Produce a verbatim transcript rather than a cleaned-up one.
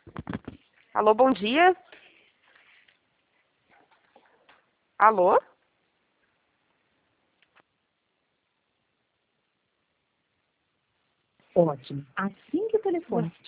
Alô, bom dia. Alô? Ótimo. Assim que o telefone